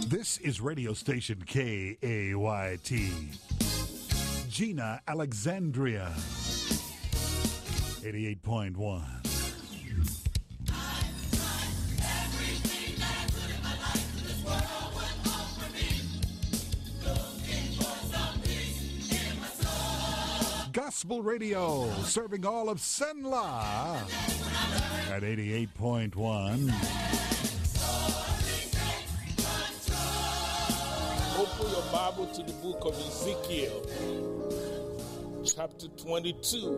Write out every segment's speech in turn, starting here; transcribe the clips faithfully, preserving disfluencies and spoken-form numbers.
This is radio station K A Y T. Gina Alexandria. eighty-eight point one. Gospel Radio, serving all of Senla at eighty-eight point one. Open your Bible to the book of Ezekiel, chapter twenty-two,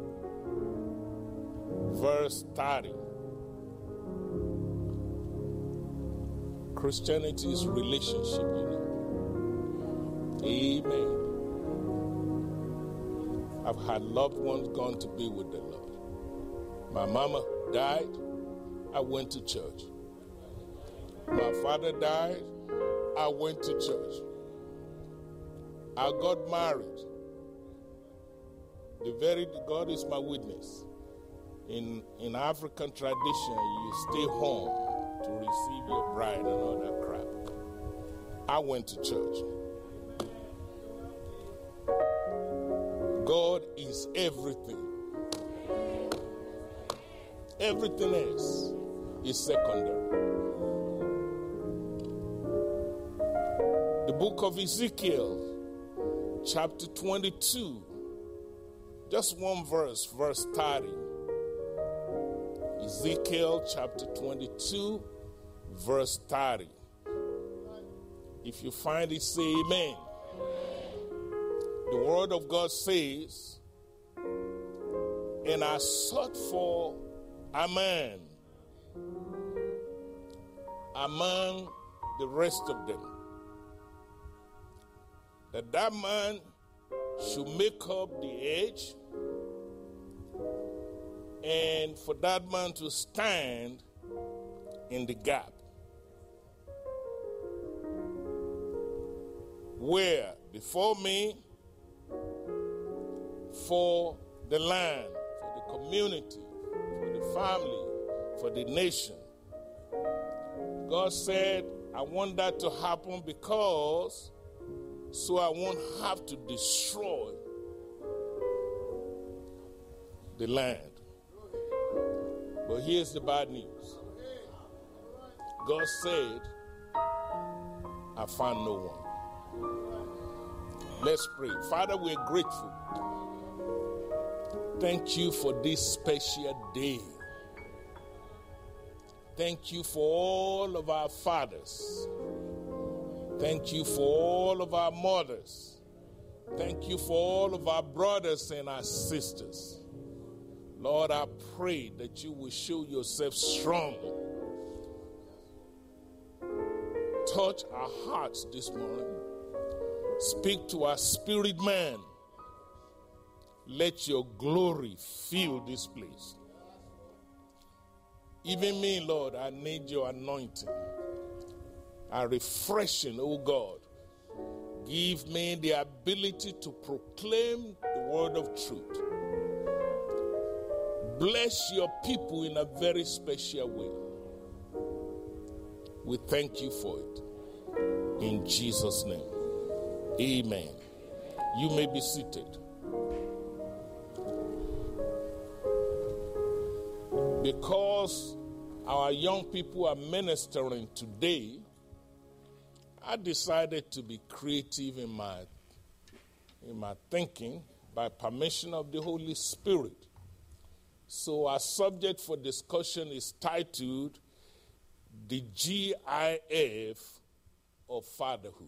verse thirty. Christianity is relationship, you know. Amen. I've had loved ones gone to be with the Lord. My mama died, I went to church. My father died, I went to church. I got married. The very God is my witness. In in African tradition, you stay home to receive your bride and all that crap. I went to church. God is everything. Everything else is secondary. The book of Ezekiel, chapter twenty-two, just one verse, verse thirty. Ezekiel chapter twenty-two, verse thirty. If you find it, say amen. The word of God says, and I sought for a man among the rest of them, that that man should make up the edge, and for that man to stand in the gap. Where before me, for the land, for the community, for the family, for the nation. God said, I want that to happen because so I won't have to destroy the land. But here's the bad news. God said, I found no one. Let's pray. Father, we're grateful. Thank you for this special day. Thank you for all of our fathers. Thank you for all of our mothers. Thank you for all of our brothers and our sisters. Lord, I pray that you will show yourself strong. Touch our hearts this morning. Speak to our spirit man. Let your glory fill this place. Even me, Lord, I need your anointing. A refreshing, oh God. Give me the ability to proclaim the word of truth. Bless your people in a very special way. We thank you for it. In Jesus' name. Amen. You may be seated. Because our young people are ministering today, I decided to be creative in my, in my thinking by permission of the Holy Spirit. So our subject for discussion is titled, The G I F of Fatherhood.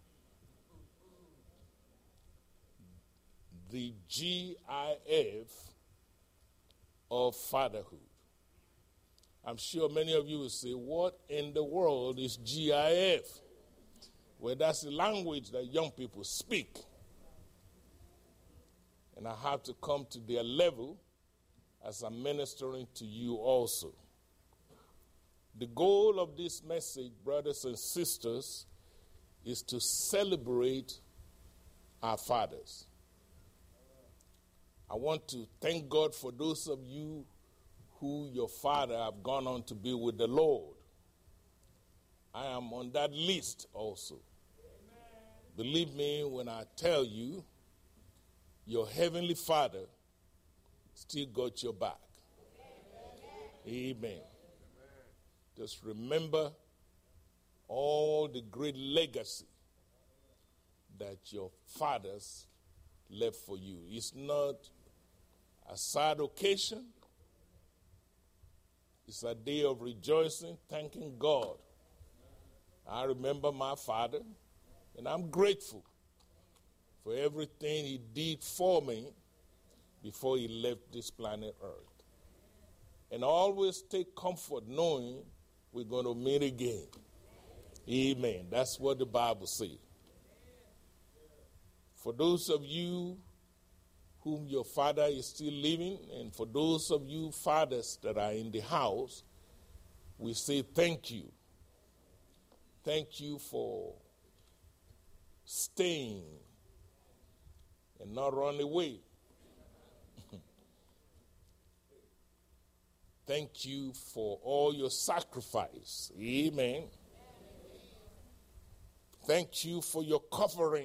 The G I F of Fatherhood. I'm sure many of you will say, what in the world is G I F? Well, that's the language that young people speak. And I have to come to their level as I'm ministering to you also. The goal of this message, brothers and sisters, is to celebrate our fathers. I want to thank God for those of you who your father have gone on to be with the Lord. I am on that list also. Amen. Believe me when I tell you, your heavenly Father still got your back. Amen. Amen. Just remember all the great legacy that your fathers left for you. It's not a sad occasion. It's a day of rejoicing, thanking God. I remember my father, and I'm grateful for everything he did for me before he left this planet Earth. And always take comfort knowing we're going to meet again. Amen. That's what the Bible says. For those of you whom your father is still living, and for those of you fathers that are in the house, we say thank you. Thank you for staying and not run away. Thank you for all your sacrifice. Amen. Thank you for your covering.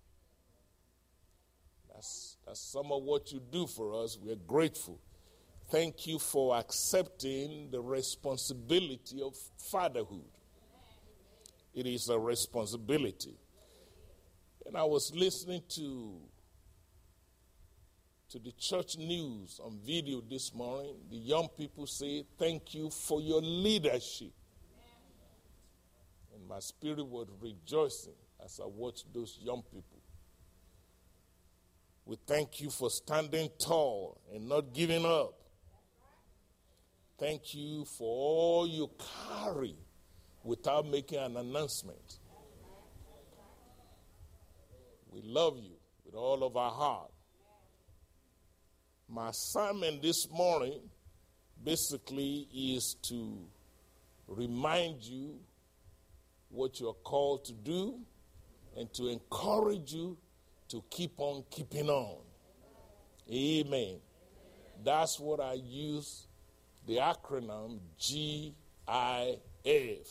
That's, that's some of what you do for us. We're grateful. Thank you for accepting the responsibility of fatherhood. It is a responsibility. And I was listening to, to the church news on video this morning. The young people say, thank you for your leadership. And my spirit was rejoicing as I watched those young people. We thank you for standing tall and not giving up. Thank you for all you carry without making an announcement. We love you with all of our heart. My assignment this morning basically is to remind you what you're called to do and to encourage you to keep on keeping on. Amen. That's what I use the acronym G I F.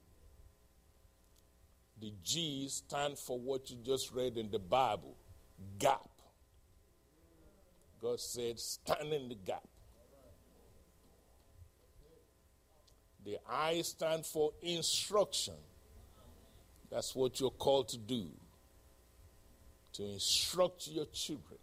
The G stands for what you just read in the Bible, gap. God said, stand in the gap. The I stand for instruction. That's what you're called to do, to instruct your children.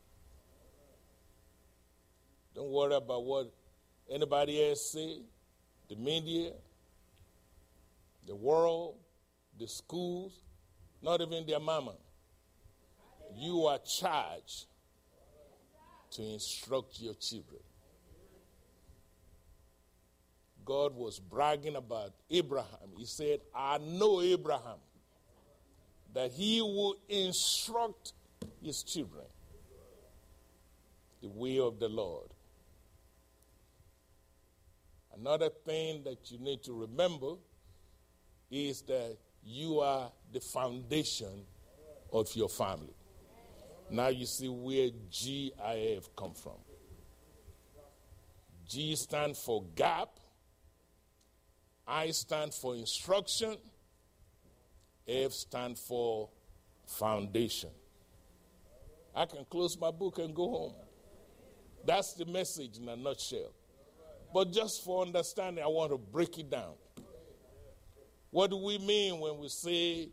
Don't worry about what anybody else say, the media, the world, the schools, not even their mama. You are charged to instruct your children. God was bragging about Abraham. He said, I know Abraham, that he will instruct his children the way of the Lord. Another thing that you need to remember is that you are the foundation of your family. Now you see where G I F come from. G stands for gap. I stand for instruction. F stands for foundation. I can close my book and go home. That's the message in a nutshell. But just for understanding, I want to break it down. What do we mean when we say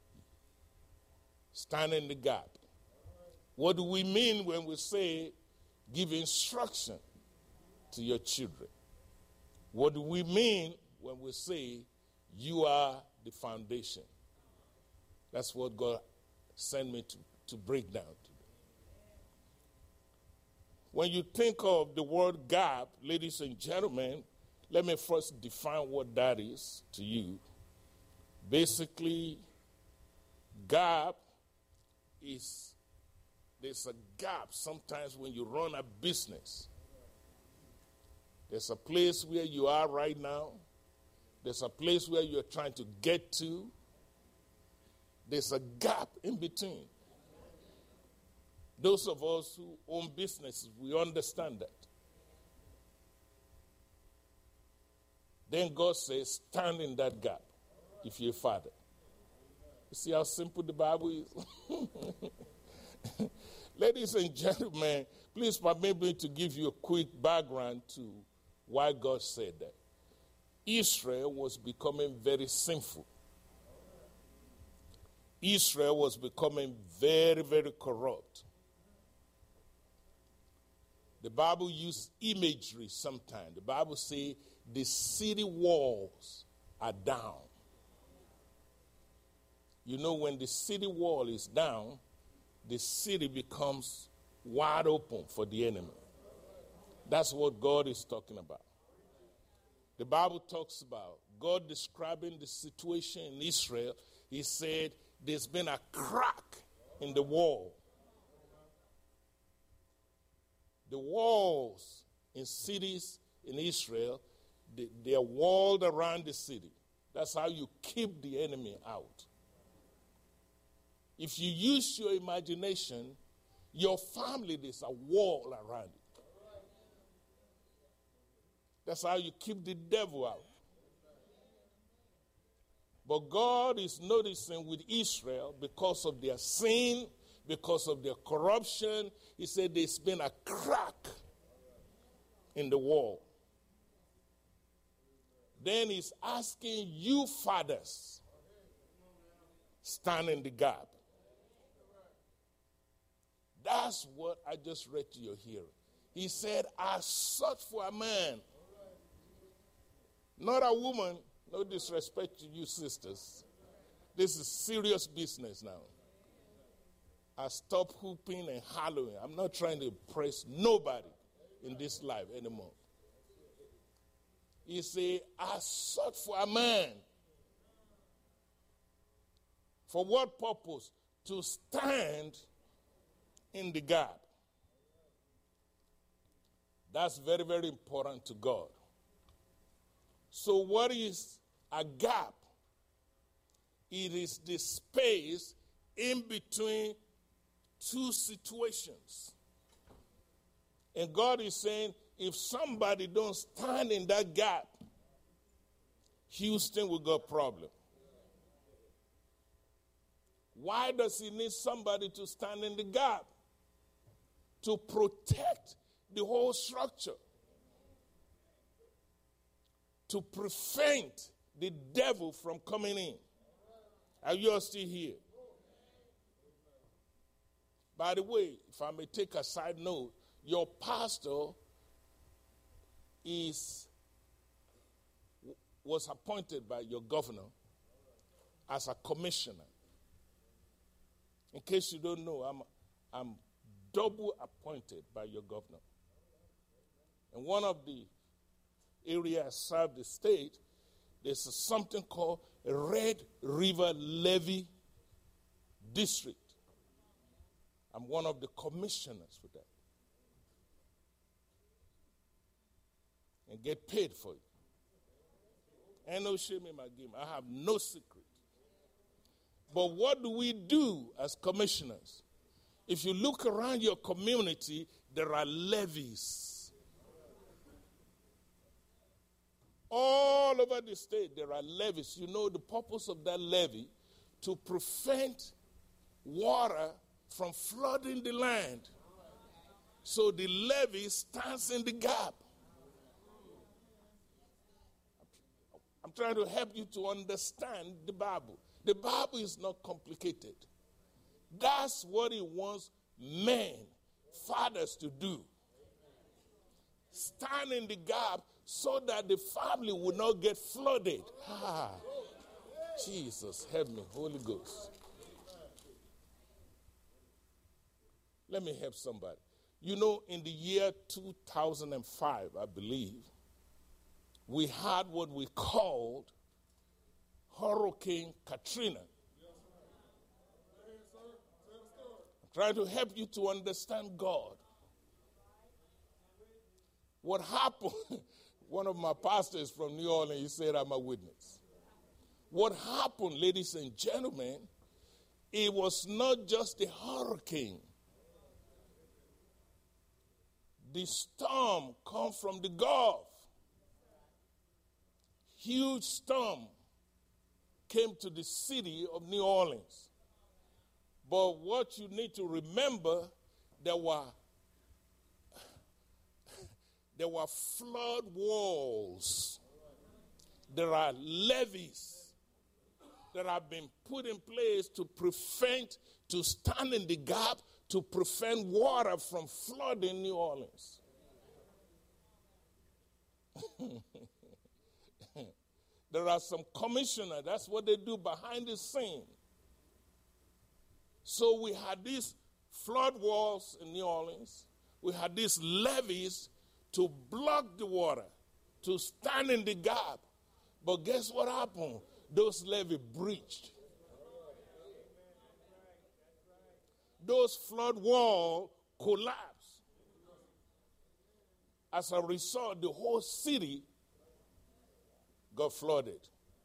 stand in the gap? What do we mean when we say give instruction to your children? What do we mean when we say you are the foundation? That's what God sent me to, to break down today. When you think of the word gap, ladies and gentlemen, let me first define what that is to you. Basically, gap is, there's a gap sometimes when you run a business. There's a place where you are right now. There's a place where you're trying to get to. There's a gap in between. Those of us who own businesses, we understand that. Then God says, stand in that gap. if you're a father. You see how simple the Bible is? Ladies and gentlemen, please permit me to give you a quick background to why God said that. Israel was becoming very sinful. Israel was becoming very, very corrupt. The Bible uses imagery sometimes. The Bible says the city walls are down. You know, when the city wall is down, the city becomes wide open for the enemy. That's what God is talking about. The Bible talks about God describing the situation in Israel. He said there's been a crack in the wall. The walls in cities in Israel, they, they are walled around the city. That's how you keep the enemy out. If you use your imagination, your family, there's a wall around it. That's how you keep the devil out. But God is noticing with Israel, because of their sin, because of their corruption, he said there's been a crack in the wall. Then he's asking you fathers, stand in the gap. That's what I just read to your hearing. He said, I sought for a man, not a woman. No disrespect to you sisters. This is serious business now. I stop hooping and hollering. I'm not trying to impress nobody in this life anymore. He said, I sought for a man. For what purpose? To stand in the gap. That's very, very important to God. So what is a gap? It is the space in between two situations. And God is saying, if somebody don't stand in that gap, Houston will got problem. Why does he need somebody to stand in the gap? To protect the whole structure. To prevent the devil from coming in. Are you all still here? By the way, if I may take a side note, your pastor is was appointed by your governor as a commissioner. In case you don't know, I'm, I'm double appointed by your governor. And one of the areas I serve the state, there's something called Red River Levee District. I'm one of the commissioners for that. And get paid for it. Ain't no shame in my game. I have no secret. But what do we do as commissioners? If you look around your community, there are levees. All over the state, there are levees. You know the purpose of that levee? To prevent water from flooding the land. So the levee stands in the gap. I'm trying to help you to understand the Bible. The Bible is not complicated. That's what it wants men, fathers to do. Stand in the gap so that the family will not get flooded. Ah, Jesus, help me, Holy Ghost. Let me help somebody. You know, in the year two thousand five, I believe, we had what we called Hurricane Katrina. I'm trying to help you to understand God. What happened, one of my pastors from New Orleans, he said, I'm a witness. What happened, ladies and gentlemen, it was not just a hurricane. The storm come from the Gulf. Huge storm came to the city of New Orleans. But what you need to remember, there were, there were flood walls. There are levees that have been put in place to prevent, to stand in the gap, to prevent water from flooding New Orleans. There are some commissioners, that's what they do behind the scene. So we had these flood walls in New Orleans. We had these levees to block the water, to stand in the gap. But guess what happened? Those levees breached. Those flood walls collapsed. As a result, the whole city got flooded.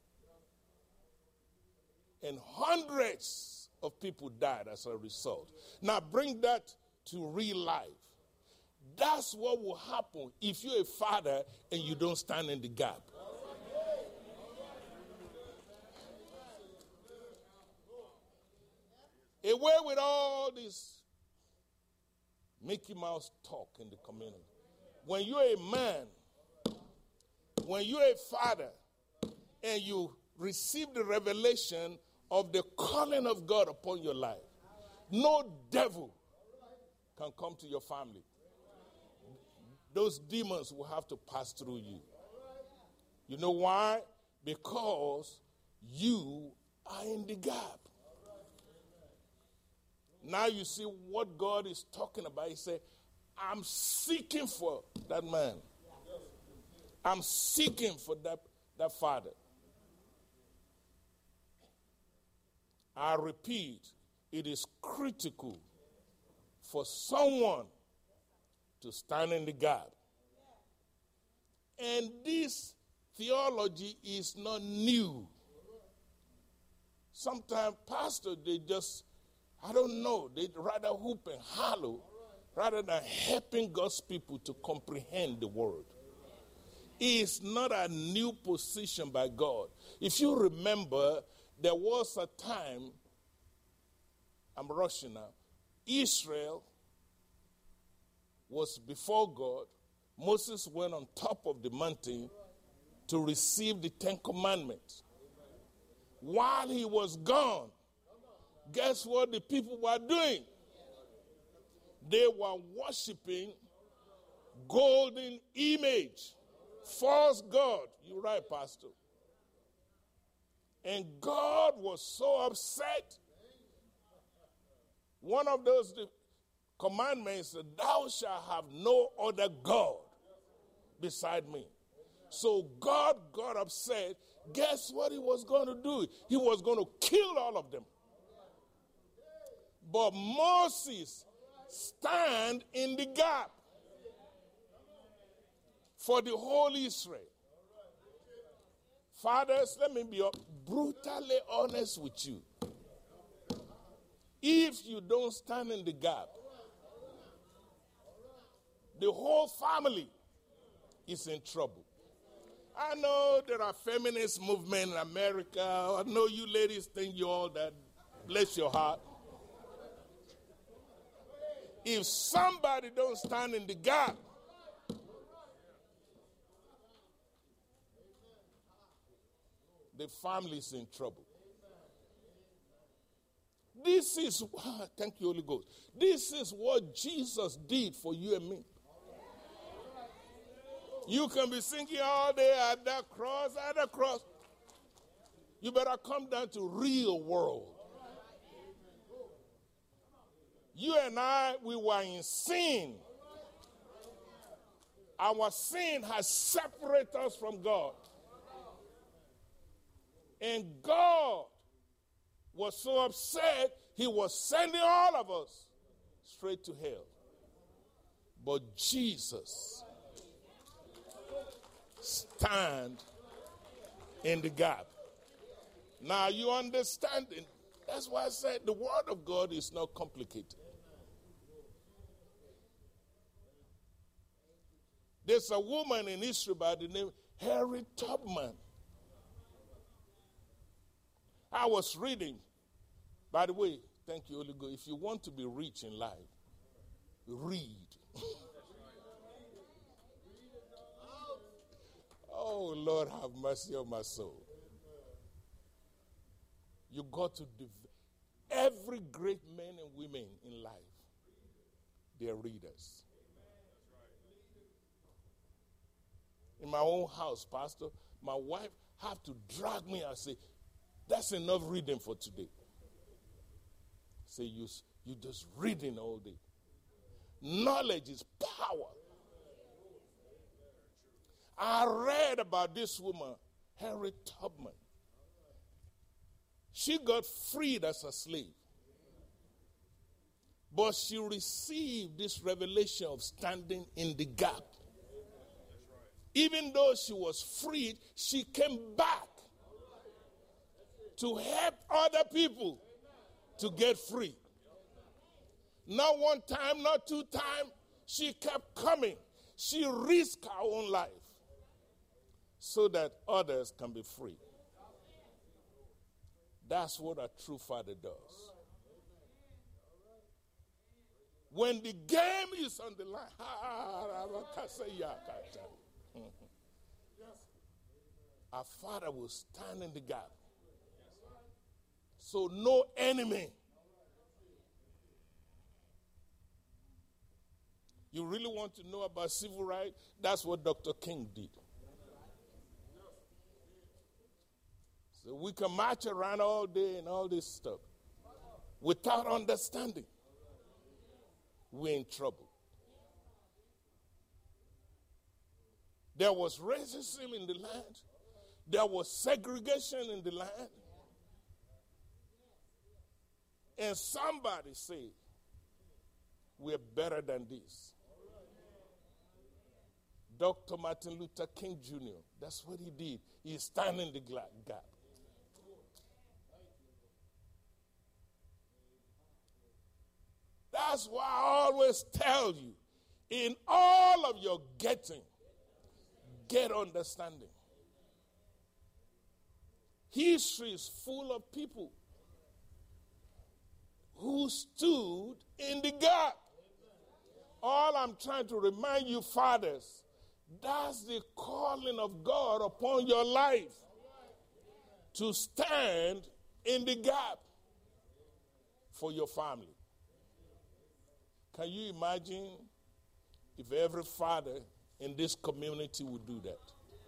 And hundreds of people died as a result. Now bring that to real life. That's what will happen if you're a father and you don't stand in the gap. Away with all this Mickey Mouse talk in the community. When you're a man, when you're a father, and you receive the revelation of the calling of God upon your life, no devil can come to your family. Those demons will have to pass through you. You know why? Because you are in the gap. Now you see what God is talking about. He said, I'm seeking for that man. I'm seeking for that, that father. I repeat, it is critical for someone to stand in the gap. And this theology is not new. Sometimes pastors, they just, I don't know, they rather hoop and holler rather than helping God's people to comprehend the word. It's not a new position by God. If you remember, there was a time, I'm rushing now, Israel was before God. Moses went on top of the mountain to receive the Ten Commandments. While he was gone, guess what the people were doing? They were worshiping golden image, false god. You're right, Pastor. And God was so upset. One of those commandments said, thou shalt have no other God beside me. So God got upset. Guess what he was going to do? He was going to kill all of them. But Moses stand in the gap for the whole Israel. Fathers, let me be brutally honest with you. If you don't stand in the gap, the whole family is in trouble. I know there are feminist movements in America. I know you ladies think you're all that. Bless your heart. If somebody don't stand in the gap, the family is in trouble. This is, thank you, Holy Ghost. This is what Jesus did for you and me. You can be singing all day at that cross, at that cross. You better come down to real world. You and I, we were in sin. Our sin has separated us from God. And God was so upset, he was sending all of us straight to hell. But Jesus stand in the gap. Now you understand it. That's why I said the word of God is not complicated. There's a woman in Israel by the name Harriet Tubman. I was reading. By the way, thank you, Holy Ghost. If you want to be rich in life, read. Oh, Lord, have mercy on my soul. You got to, dev- every great men and women in life, they're readers. In my own house, Pastor, my wife have to drag me and say, that's enough reading for today. Say, you, you just reading all day. Knowledge is power. I read about this woman, Harriet Tubman. She got freed as a slave. But she received this revelation of standing in the gap. Even though she was freed, she came back to help other people to get free. Not one time, not two times. She kept coming. She risked her own life so that others can be free. That's what a true father does. When the game is on the line, our Father will stand in the gap. So no enemy. You really want to know about civil rights? That's what Doctor King did. So we can march around all day and all this stuff without understanding. We're in trouble. There was racism in the land. There was segregation in the land. And somebody said, we're better than this. Doctor Martin Luther King Junior, that's what he did. He's standing the gap. That's why I always tell you, in all of your getting, get understanding. History is full of people who stood in the gap. All I'm trying to remind you, fathers, that's the calling of God upon your life, to stand in the gap for your family. Can you imagine if every father in this community would do that?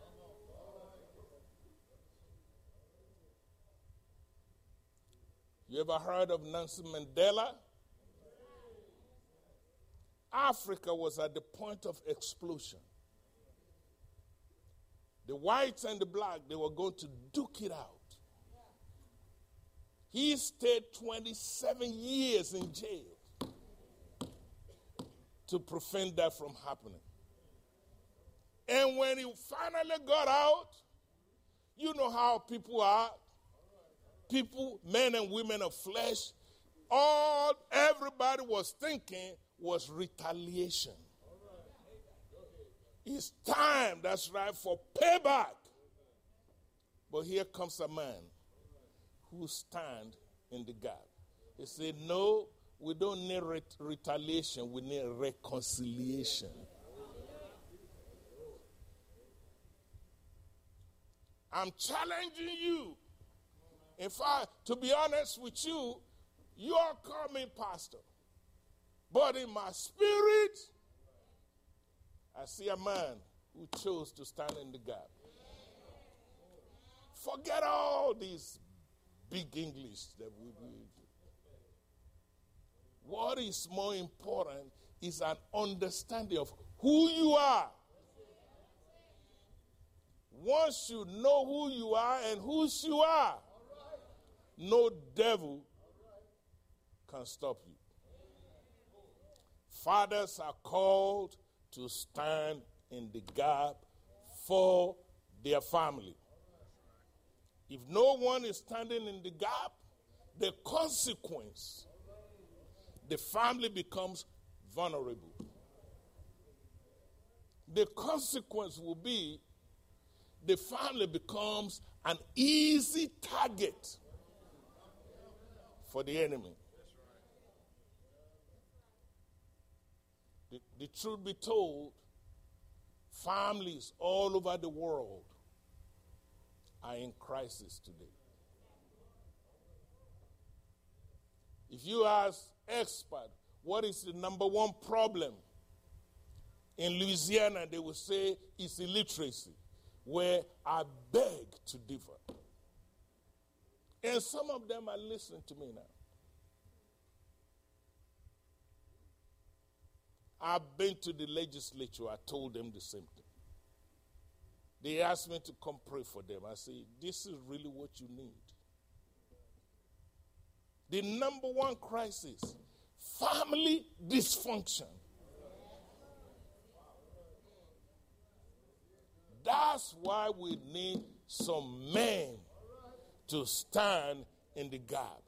You ever heard of Nelson Mandela? Africa was at the point of explosion. The whites and the black, they were going to duke it out. He stayed twenty-seven years in jail to prevent that from happening. And when he finally got out, you know how people are. People, men and women of flesh, all everybody was thinking was retaliation. It's time, that's right, for payback. But here comes a man who stand in the gap. He said, no, we don't need ret- retaliation, we need reconciliation. I'm challenging you. In fact, to be honest with you, you are coming, Pastor. But in my spirit, I see a man who chose to stand in the gap. Forget all these big English that we do. What is more important is an understanding of who you are. Once you know who you are and whose you are, no devil can stop you. Fathers are called to stand in the gap for their family. If no one is standing in the gap, the consequence, the family becomes vulnerable. The consequence will be the family becomes an easy target for the enemy. The, the truth be told, families all over the world are in crisis today. If you ask experts, what is the number one problem in Louisiana, they will say it's illiteracy, where I beg to differ. And some of them are listening to me now. I've been to the legislature. I told them the same thing. They asked me to come pray for them. I said, this is really what you need. The number one crisis, family dysfunction. That's why we need some men to stand in the gap.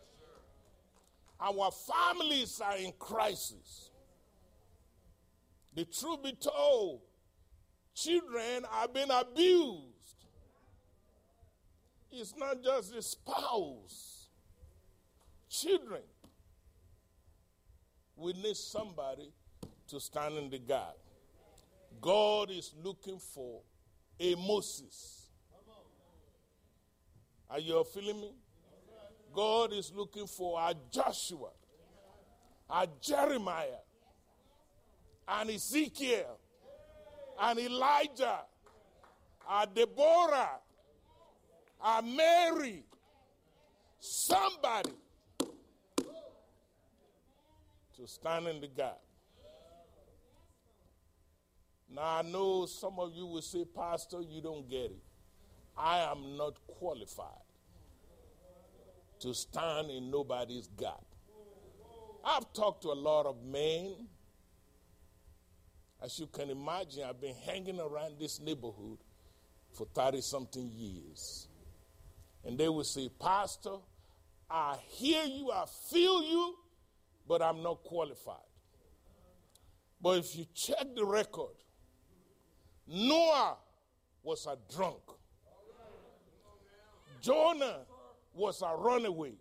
Our families are in crisis. The truth be told, children are being abused. It's not just the spouse. Children. We need somebody to stand in the gap. God is looking for a Moses. Are you all feeling me? God is looking for a Joshua, a Jeremiah, and Ezekiel, and Elijah, a Deborah, a Mary, somebody to stand in the gap. Now, I know some of you will say, Pastor, you don't get it. I am not qualified to stand in nobody's gap. I've talked to a lot of men. As you can imagine, I've been hanging around this neighborhood for thirty-something years. And they will say, Pastor, I hear you, I feel you, but I'm not qualified. But if you check the record, Noah was a drunk. Jonah was a runaway.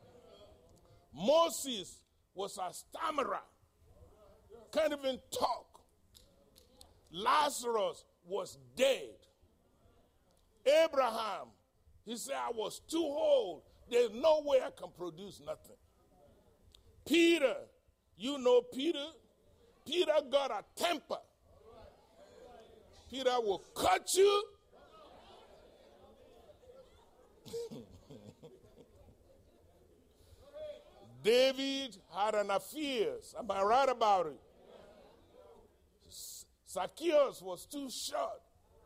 Moses was a stammerer. Can't even talk. Lazarus was dead. Abraham, he said, I was too old. There's no way I can produce nothing. Peter, you know Peter. Peter got a temper. Peter will cut you. David had an affair. Am I right about it? Zacchaeus was too short.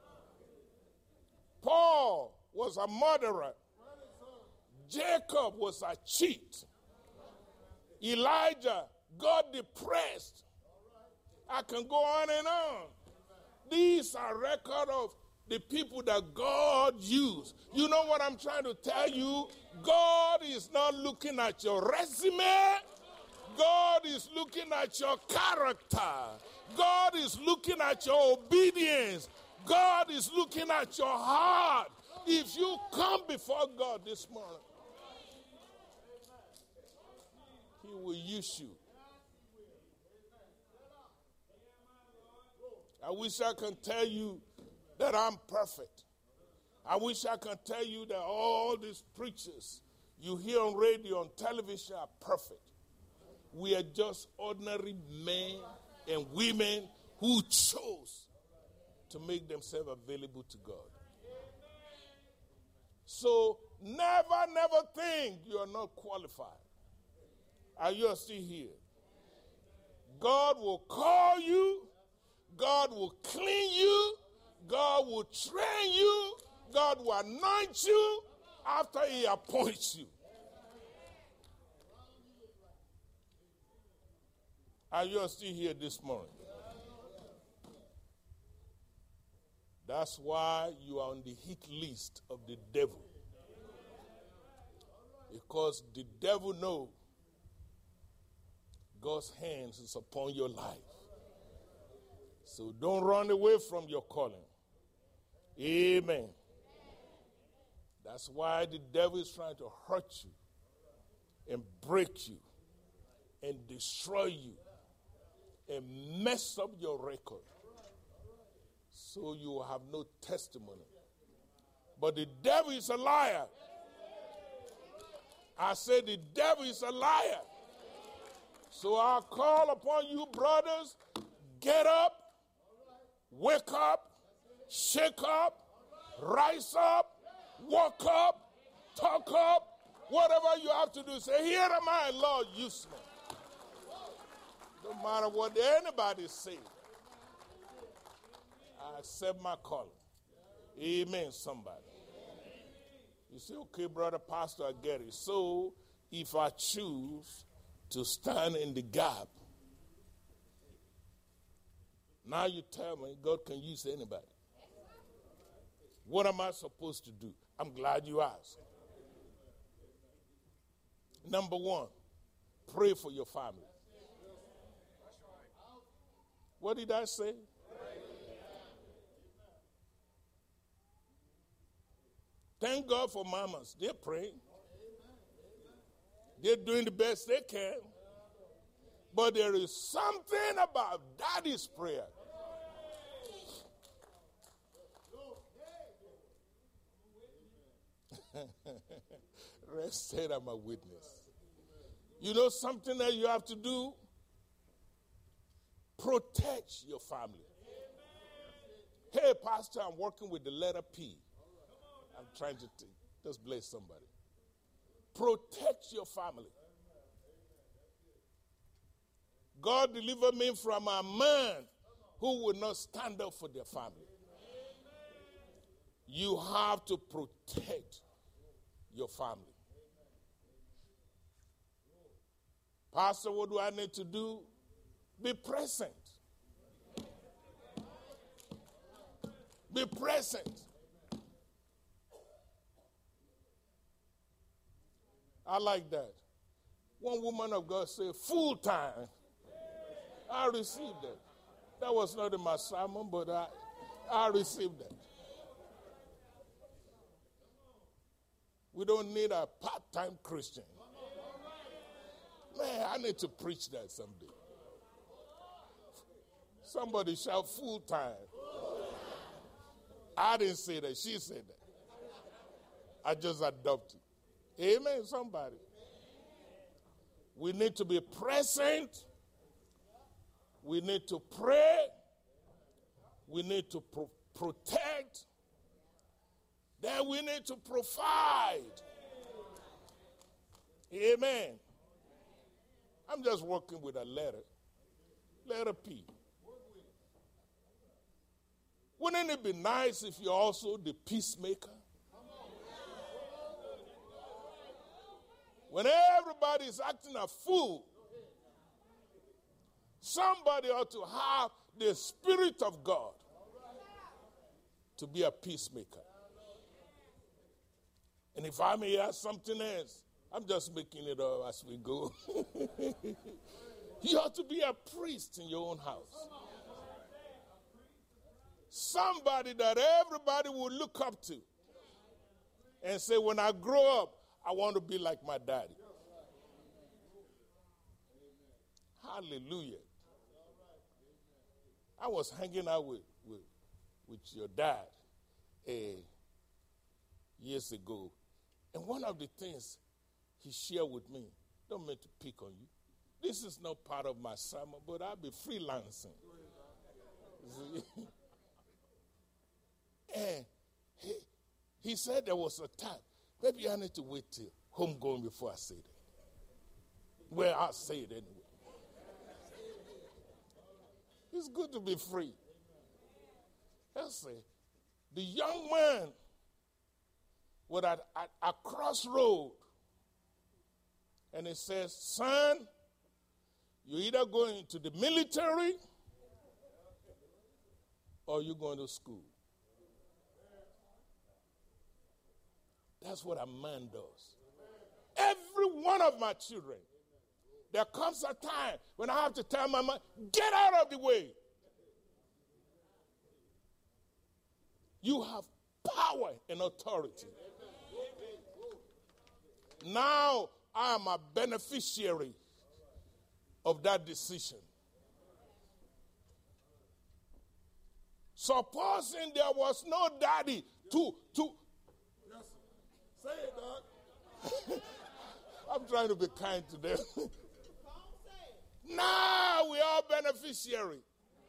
Paul was a murderer. Jacob was a cheat. Elijah got depressed. I can go on and on. These are records of the people that God used. You know what I'm trying to tell you? God is not looking at your resume. God is looking at your character. God is looking at your obedience. God is looking at your heart. If you come before God this morning, He will use you. I wish I can tell you that I'm perfect. I wish I could tell you that all these preachers you hear on radio, on television are perfect. We are just ordinary men and women who chose to make themselves available to God. So never, never think you are not qualified. Are you still here? God will call you. God will clean you. God will train you. God will anoint you after He appoints you. Are you still here this morning? That's why you are on the hit list of the devil. Because the devil knows God's hands is upon your life. So don't run away from your calling. Amen. That's why the devil is trying to hurt you and break you and destroy you and mess up your record so you will have no testimony. But the devil is a liar. I said the devil is a liar. So I call upon you, brothers, get up, wake up, shake up, rise up, walk up, talk up, whatever you have to do. Say, here am I, Lord, use me. No matter what anybody say, I accept my calling. Amen, somebody. You say, okay, brother, pastor, I get it. So if I choose to stand in the gap, now you tell me God can use anybody. What am I supposed to do? I'm glad you asked. Number one, pray for your family. What did I say? Thank God for mamas. They're praying. They're doing the best they can. But there is something about daddy's prayer. Rest said I'm a witness. You know something that you have to do? Protect your family. Hey, pastor, I'm working with the letter P. I'm trying to t- just bless somebody. Protect your family. God delivered me from a man who would not stand up for their family. You have to protect your family. Pastor, what do I need to do? Be present. Be present. I like that. One woman of God said, full time. I received that. That was not in my sermon, but I, I received that. We don't need a part-time Christian. Man, I need to preach that someday. Somebody shout full time. I didn't say that. She said that. I just adopted. Amen, somebody. We need to be present. We need to pray. We need to pro- protect. Then we need to provide. Amen. I'm just working with a letter. Letter P. Wouldn't it be nice if you're also the peacemaker? When everybody is acting a fool, somebody ought to have the Spirit of God to be a peacemaker. And if I may add something else, I'm just making it up as we go. You ought to be a priest in your own house. Somebody that everybody will look up to and say, when I grow up, I want to be like my daddy. Hallelujah. I was hanging out with, with, with your dad uh, years ago, and one of the things he shared with me, don't mean to pick on you. This is not part of my sermon, but I'll be freelancing. And he, he said there was a time, maybe I need to wait till homegoing before I say that. Well, I'll say it anyway. It's good to be free. Let's say, the young man was at a crossroad, and he says, son, you either going into the military or you're going to school. That's what a man does. Every one of my children, there comes a time when I have to tell my mom, get out of the way. You have power and authority. Now, I am a beneficiary of that decision. Supposing there was no daddy to, to yes, say it, Doc. I'm trying to be kind to them. Now we are beneficiary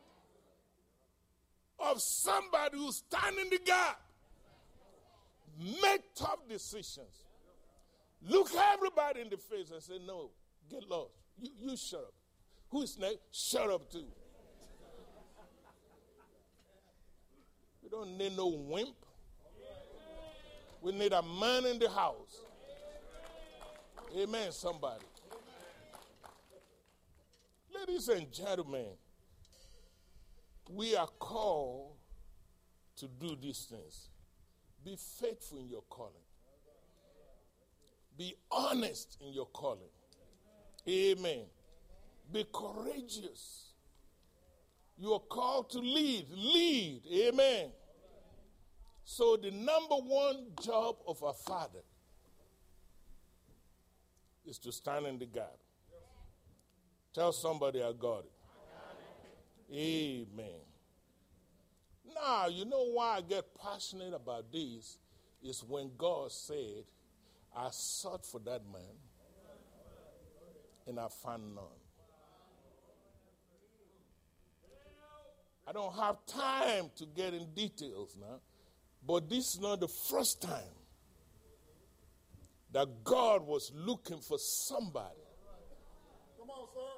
of somebody who's standing in the gap. Make tough decisions. Look everybody in the face and say, no, get lost. You, you shut up. Who's next? Shut up too. We don't need no wimp. We need a man in the house. Amen, somebody. Ladies and gentlemen, we are called to do these things. Be faithful in your calling. Be honest in your calling. Amen. Be courageous. You are called to lead. Lead. Amen. So the number one job of a father is to stand in the gap. Tell somebody I got it. Amen. Now, you know why I get passionate about this is when God said, I sought for that man and I found none. I don't have time to get in details now, but this is not the first time that God was looking for somebody. Come on, sir.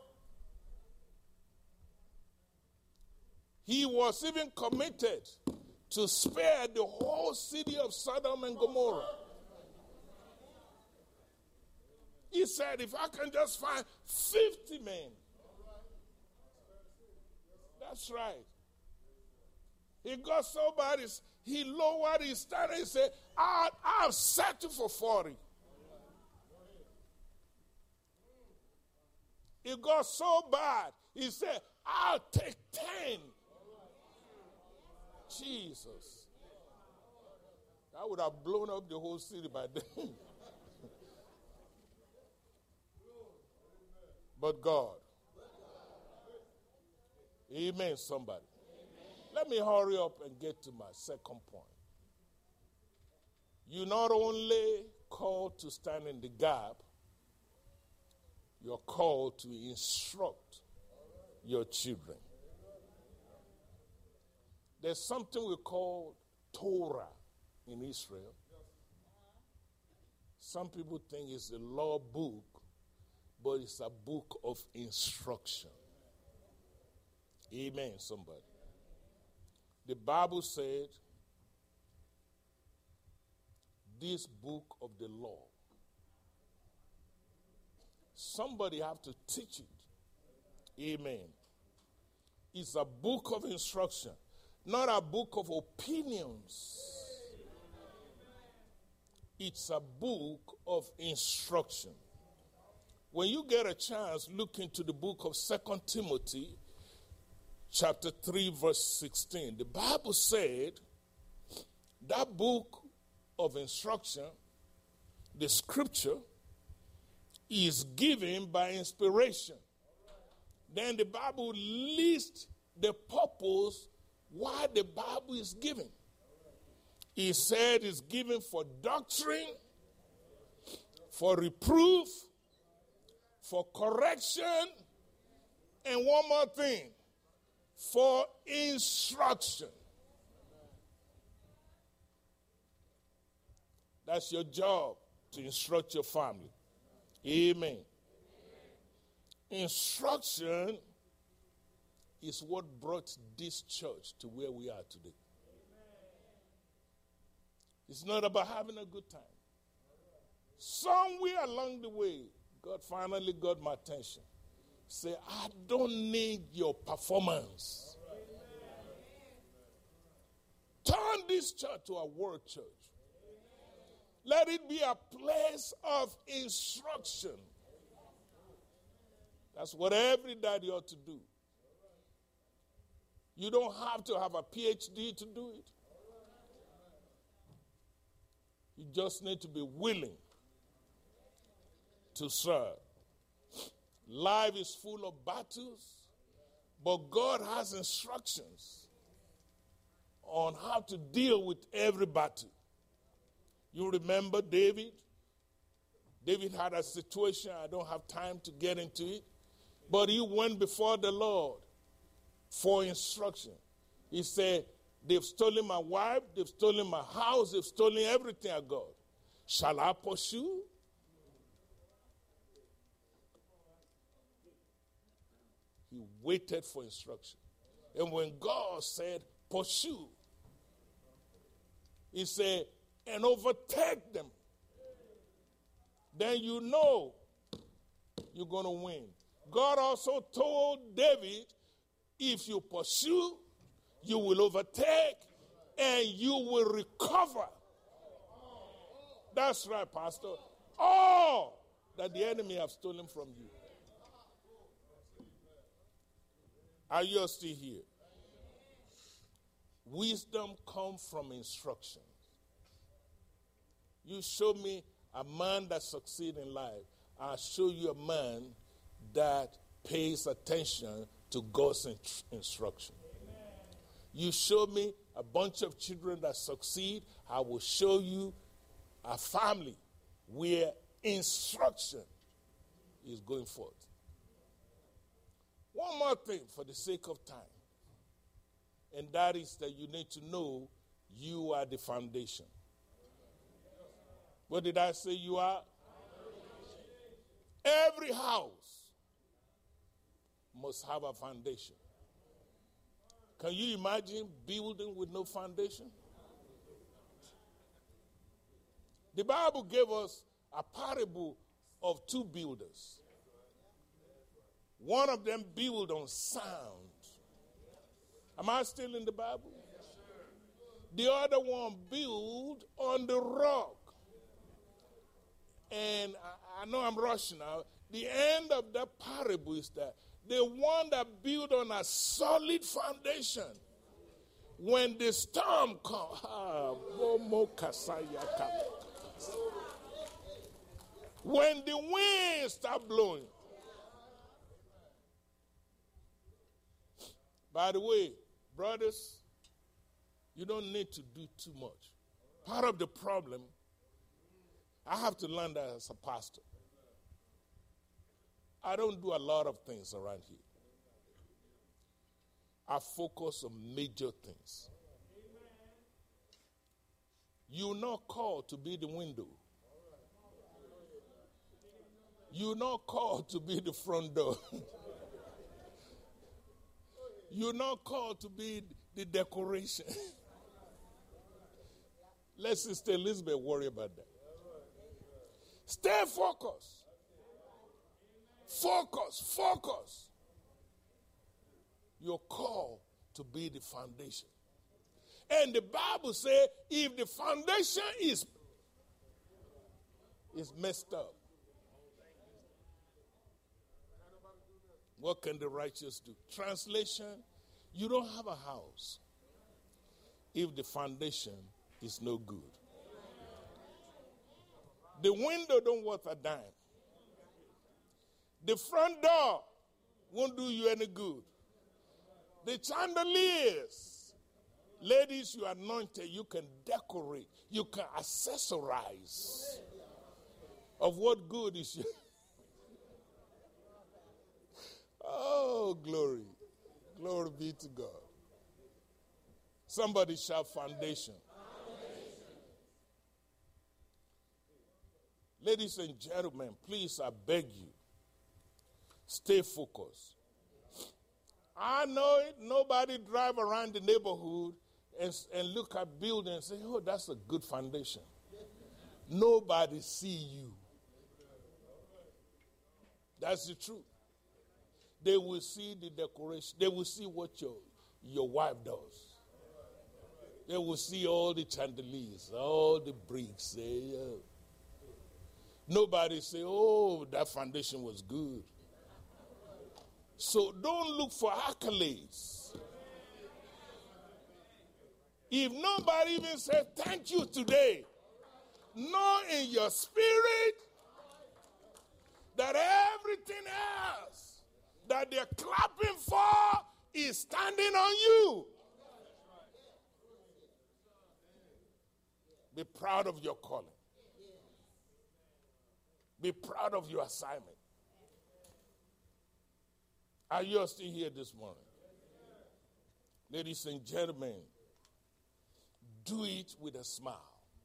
He was even committed to spare the whole city of Sodom and Gomorrah. He said, if I can just find fifty men. That's right. He got so bad, he lowered his standard. He said, I'll, I'll settle for forty. It got so bad, he said, I'll take ten. Jesus. I would have blown up the whole city by then. But God. Amen, somebody. Amen. Let me hurry up and get to my second point. You not only called to stand in the gap, you're called to instruct your children. There's something we call Torah in Israel. Some people think it's a law book, but it's a book of instruction. Amen, somebody. The Bible said, this book of the law, somebody have to teach it. Amen. It's a book of instruction, not a book of opinions. It's a book of instruction. When you get a chance, look into the book of Second Timothy, chapter three, verse sixteen. The Bible said that book of instruction, the scripture, is given by inspiration. Then the Bible lists the purpose why the Bible is given. It said it's given for doctrine, for reproof, for correction, and one more thing, for instruction. That's your job, to instruct your family. Amen. Instruction is what brought this church to where we are today. It's not about having a good time. Somewhere along the way, God finally got my attention. Say, I don't need your performance. Turn this church to a word church. Let it be a place of instruction. That's what every daddy ought to do. You don't have to have a P H D to do it. You just need to be willing to serve. Life is full of battles, but God has instructions on how to deal with every battle. You remember David? David had a situation, I don't have time to get into it, but he went before the Lord for instruction. He said, they've stolen my wife, they've stolen my house, they've stolen everything I got. Shall I pursue? He waited for instruction. And when God said, pursue, he said, and overtake them. Then you know you're going to win. God also told David, if you pursue, you will overtake and you will recover. That's right, Pastor. All that the enemy have stolen from you. Are you still here? Wisdom comes from instruction. You show me a man that succeeds in life. I'll show you a man that pays attention to God's in- instruction. Amen. You show me a bunch of children that succeed, I will show you a family where instruction is going forth. One more thing for the sake of time, and that is that you need to know you are the foundation. What did I say you are? Every house must have a foundation. Can you imagine building with no foundation? The Bible gave us a parable of two builders. One of them built on sand. Am I still in the Bible? The other one built on the rock. And I, I know I'm rushing now. The end of the parable is that the one that built on a solid foundation, when the storm comes, ah, when the winds start blowing. By the way, brothers, you don't need to do too much. Part of the problem, I have to learn that as a pastor. I don't do a lot of things around here. I focus on major things. You're not called to be the window. You're not called to be the front door. You're not called to be the decoration. Let Sister Elizabeth worry about that. Stay focused. Focus, focus. You're called to be the foundation. And the Bible says if the foundation is, is messed up, what can the righteous do? Translation, you don't have a house if the foundation is no good. The window don't worth a dime. The front door won't do you any good. The chandeliers, ladies, you are anointed, you can decorate, you can accessorize. Of what good is you? Oh, glory. Glory be to God. Somebody shout foundation. Ladies and gentlemen, please, I beg you, stay focused. I know it. Nobody drive around the neighborhood and, and look at buildings and say, oh, that's a good foundation. Nobody see you. That's the truth. They will see the decoration. They will see what your, your wife does. They will see all the chandeliers, all the bricks. They, uh, nobody say, oh, that foundation was good. So don't look for accolades. If nobody even said thank you today, know in your spirit that they're clapping for is standing on you. Be proud of your calling. Be proud of your assignment. Are you still here this morning? Ladies and gentlemen, do it with a smile.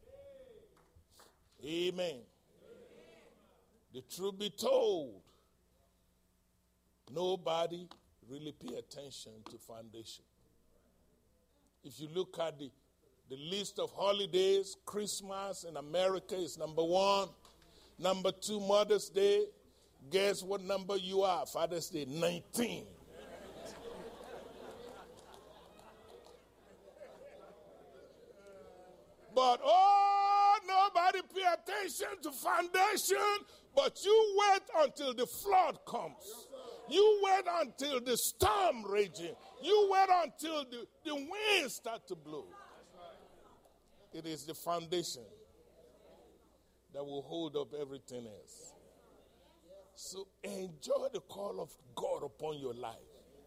Amen. The truth be told, nobody really pay attention to foundation. If you look at the, the list of holidays, Christmas in America is number one. Number two, Mother's Day. Guess what number you are? Father's Day, nineteen. But, oh, nobody pay attention to foundation, but you wait until the flood comes. You wait until the storm raging. You wait until the, the winds start to blow. It is the foundation that will hold up everything else. So enjoy the call of God upon your life.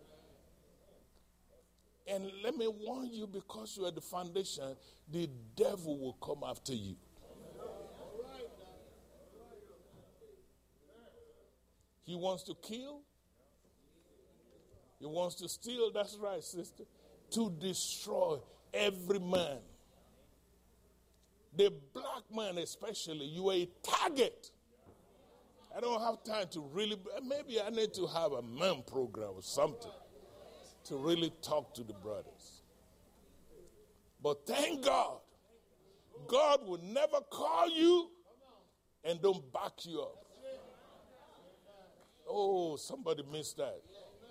And let me warn you, because you are the foundation, the devil will come after you. He wants to kill. He wants to steal. That's right, sister. To destroy every man. The black man especially, you are a target. I don't have time to really, maybe I need to have a man program or something to really talk to the brothers. But thank God, God will never call you and don't back you up. Oh, somebody missed that.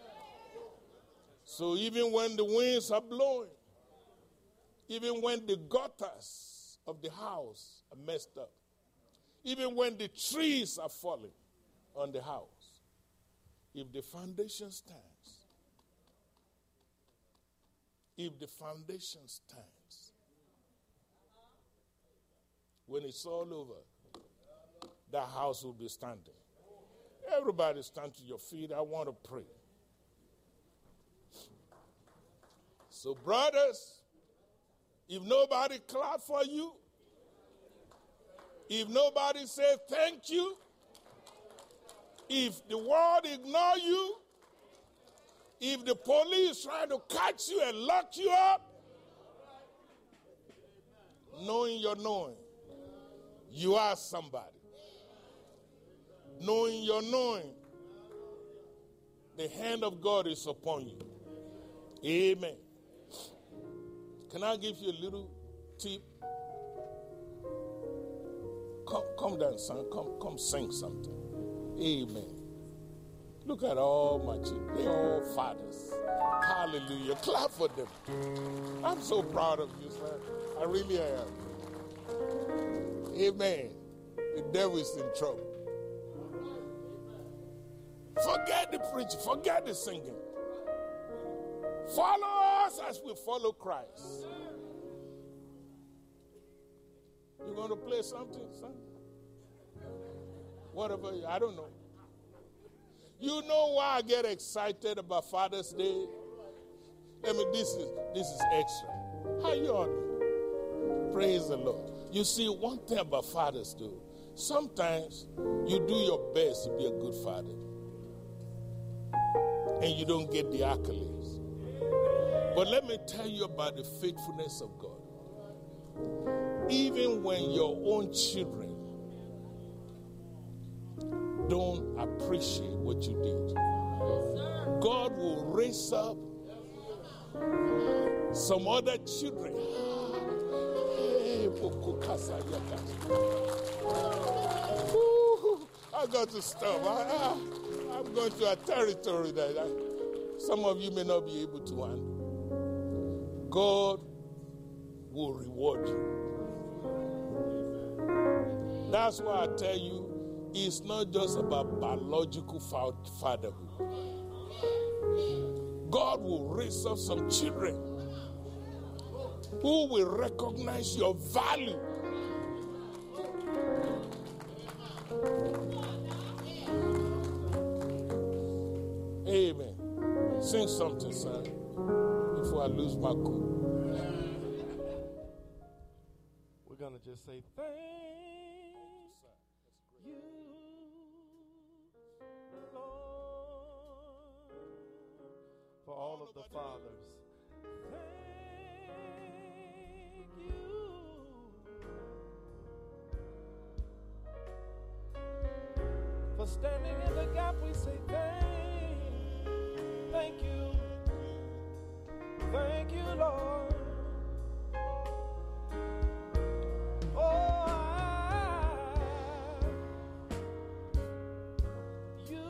So even when the winds are blowing, even when the gutters of the house are messed up, even when the trees are falling on the house, if the foundation stands, if the foundation stands, when it's all over, that house will be standing. Everybody stand to your feet. I want to pray. So, brothers, if nobody clap for you, if nobody say thank you, if the world ignore you, if the police trying to catch you and lock you up, knowing your knowing, you are somebody. Knowing your knowing, the hand of God is upon you. Amen. Can I give you a little tip? Come, come down, son. Come, come sing something. Amen. Look at all my children. They're all fathers. Hallelujah. Clap for them. I'm so proud of you, son. I really am. Amen. The devil is in trouble. Forget the preaching. Forget the singing. Follow us as we follow Christ. You going to play something, son? Whatever, I don't know. You know why I get excited about Father's Day? I mean, this is this is extra. How you on? Praise the Lord. You see, one thing about fathers do, sometimes you do your best to be a good father, and you don't get the accolades. But let me tell you about the faithfulness of God. Even when your own children don't appreciate what you did, God will raise up some other children. Ooh, I got to stop. I, I, I'm going to a territory that I, some of you may not be able to handle. God will reward you. That's why I tell you, it's not just about biological fatherhood. God will raise up some children who will recognize your value. Amen. Sing something, son, before I lose my cool. We're going to just say thank you, Lord, for all of the fathers. Thank you for standing in the gap. We say thank, thank you, thank you, Lord. Oh, I, you,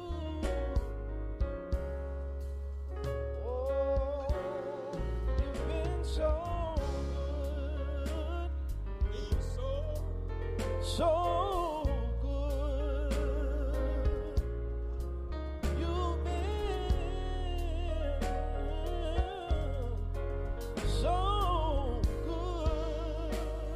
oh, you've been so good, been so, so good. You've been so good.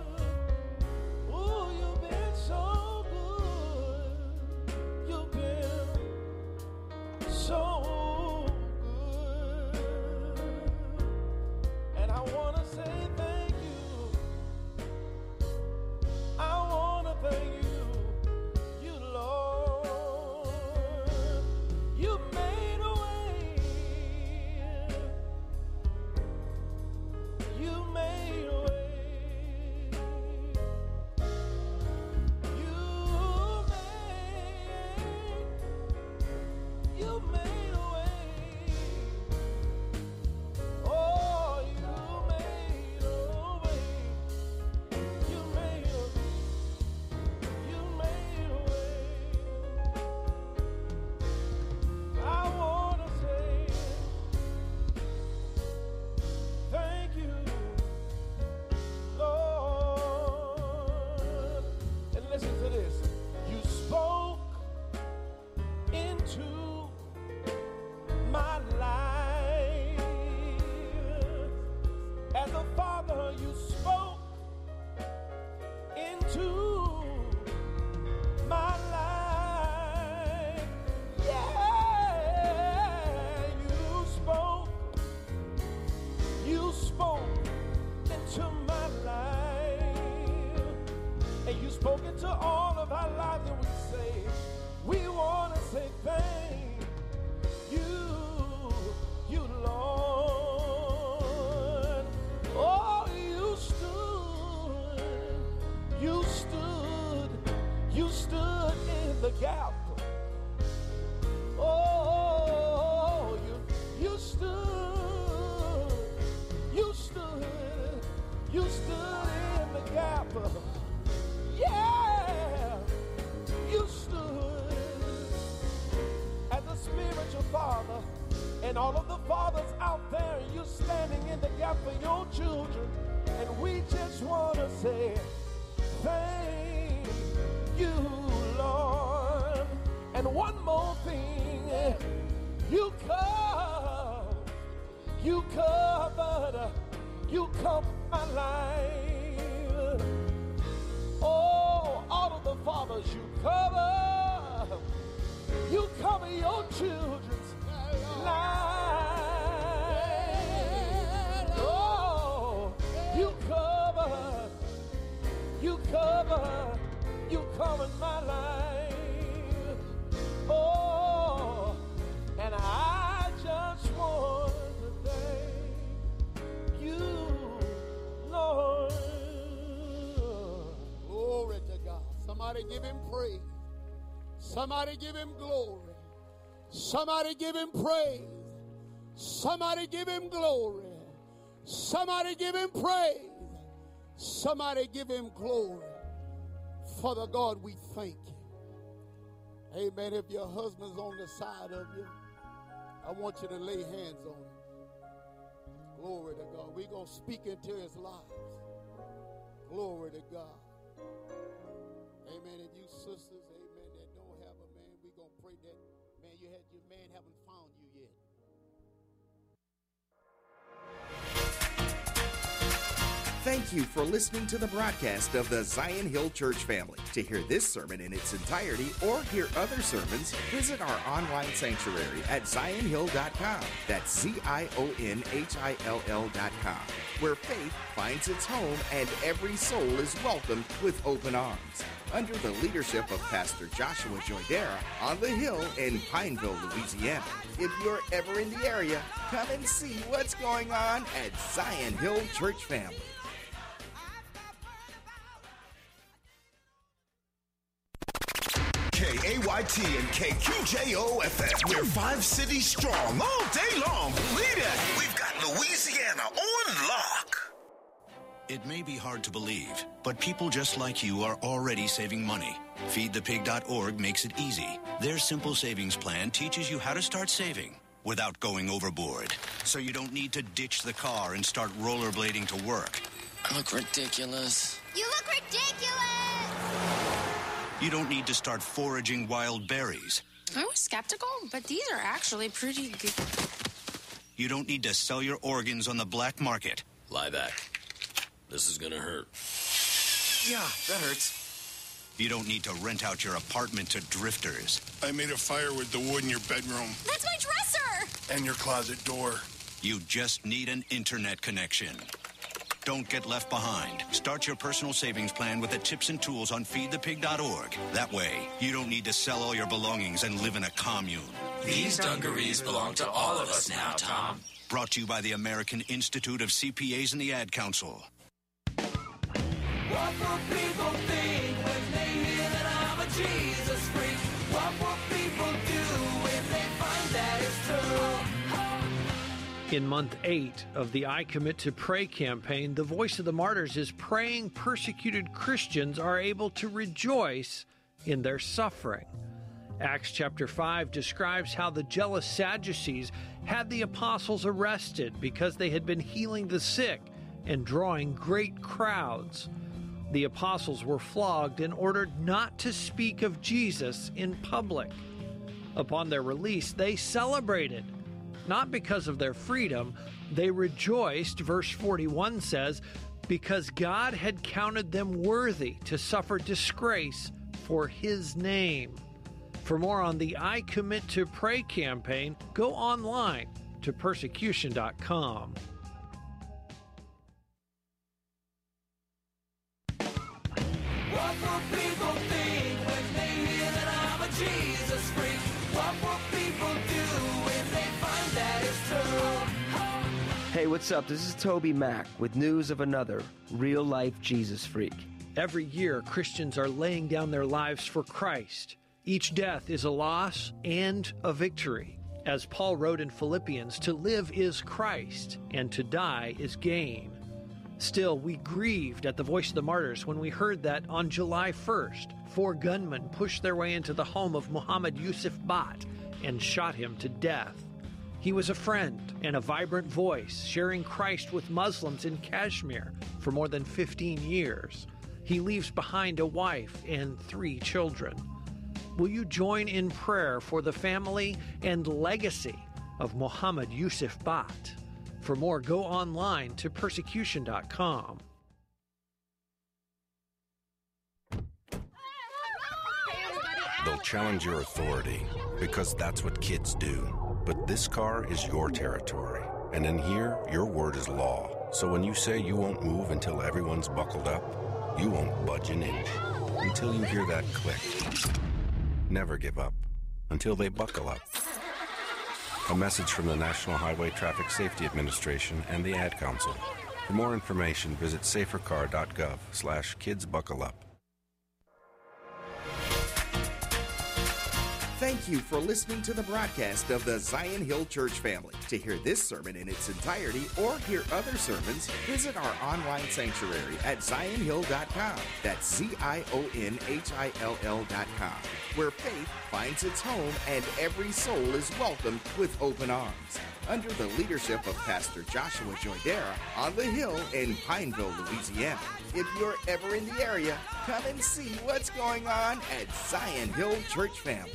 Oh, you've been so good. You've been so good. And I want to say thank you. I want to thank you, you Lord. You made a way. You made a way. You made, you made a way. Oh, you made a way. You made a, you made a way. I want to say thank you, Lord. And listen to this. You spoke into my life. As a father, you spoke into my life. Yeah, you spoke, you spoke into my life. And you spoke into all of our lives, and we say, we want to say thank you, you Lord. Oh, you stood, you stood, you stood in the gap. Oh, you, you stood, you stood, you stood in the gap. Yeah, you stood as a spiritual father, and all of the fathers out there, you're standing in the gap for your children, and we just want to say thank you, Lord. And one more thing, you covered, you covered, you covered my life. Oh, all of the fathers, you cover, you cover your children's life. Oh, you cover, you cover, you covered my life. Oh, and I just want to thank you, Lord. Glory to God. Somebody give him praise. Somebody give him glory. Somebody give him praise. Somebody give him glory. Somebody give him praise. Somebody give him glory. Father God, we thank you. Amen. If your husband's on the side of you, I want you to lay hands on him. Glory to God. We're going to speak into his life. Glory to God. Amen. And you sisters, amen, that don't have a man, we're going to pray that, man, you had your man haven't found you yet. Thank Thank you for listening to the broadcast of the Zion Hill Church family. To hear this sermon in its entirety or hear other sermons, visit our online sanctuary at zion hill dot com. That's Z I O N H I L L dot com, where faith finds its home and every soul is welcomed with open arms. Under the leadership of Pastor Joshua Joydera on the Hill in Pineville, Louisiana. If you're ever in the area, come and see what's going on at Zion Hill Church Family. K A Y T and K Q J O F M. We're five cities strong all day long. Believe it. We've got Louisiana on lock. It may be hard to believe, but people just like you are already saving money. feed the pig dot org makes it easy. Their simple savings plan teaches you how to start saving without going overboard. So you don't need to ditch the car and start rollerblading to work. I look ridiculous. You look ridiculous! You don't need to start foraging wild berries. I was skeptical, but these are actually pretty good. You don't need to sell your organs on the black market. Lie back. This is gonna hurt. Yeah, that hurts. You don't need to rent out your apartment to drifters. I made a fire with the wood in your bedroom. That's my dresser! And your closet door. You just need an internet connection. Don't get left behind. Start your personal savings plan with the tips and tools on feed the pig dot org. That way, you don't need to sell all your belongings and live in a commune. These dungarees belong to all of us now, Tom. Brought to you by the American Institute of C P As and the Ad Council. What will people think when they hear that I'm a Jesus freak? What will people do when they find that it's true? In month eight of the I Commit to Pray campaign, the Voice of the Martyrs is praying persecuted Christians are able to rejoice in their suffering. Acts chapter five describes how the jealous Sadducees had the apostles arrested because they had been healing the sick and drawing great crowds. The apostles were flogged and ordered not to speak of Jesus in public. Upon their release, they celebrated. Not because of their freedom, they rejoiced, verse forty-one says, because God had counted them worthy to suffer disgrace for His name. For more on the I Commit to Pray campaign, go online to persecution dot com. What will people think when they hear that I'm a Jesus freak? What will people do when they find that it's true? Hey, what's up? This is Toby Mack with news of another real-life Jesus freak. Every year, Christians are laying down their lives for Christ. Each death is a loss and a victory. As Paul wrote in Philippians, to live is Christ, and to die is gain. Still, we grieved at the Voice of the Martyrs when we heard that on July first, four gunmen pushed their way into the home of Muhammad Yusuf Bhat and shot him to death. He was a friend and a vibrant voice, sharing Christ with Muslims in Kashmir for more than fifteen years. He leaves behind a wife and three children. Will you join in prayer for the family and legacy of Muhammad Yusuf Bhat? For more, go online to persecution dot com. They'll challenge your authority because that's what kids do. But this car is your territory, and in here, your word is law. So when you say you won't move until everyone's buckled up, you won't budge an inch until you hear that click. Never give up until they buckle up. A message from the National Highway Traffic Safety Administration and the Ad Council. For more information, visit safer car dot gov slash kids buckle up. Thank you for listening to the broadcast of the Zion Hill Church family. To hear this sermon in its entirety or hear other sermons, visit our online sanctuary at zion hill dot com. That's Z I O N H I L L dot com, where faith finds its home and every soul is welcomed with open arms. Under the leadership of Pastor Joshua Joydera on the Hill in Pineville, Louisiana. If you're ever in the area, come and see what's going on at Zion Hill Church family.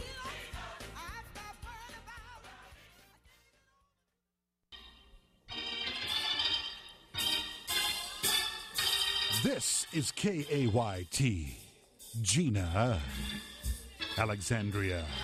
This is K A Y T, Gina Alexandria.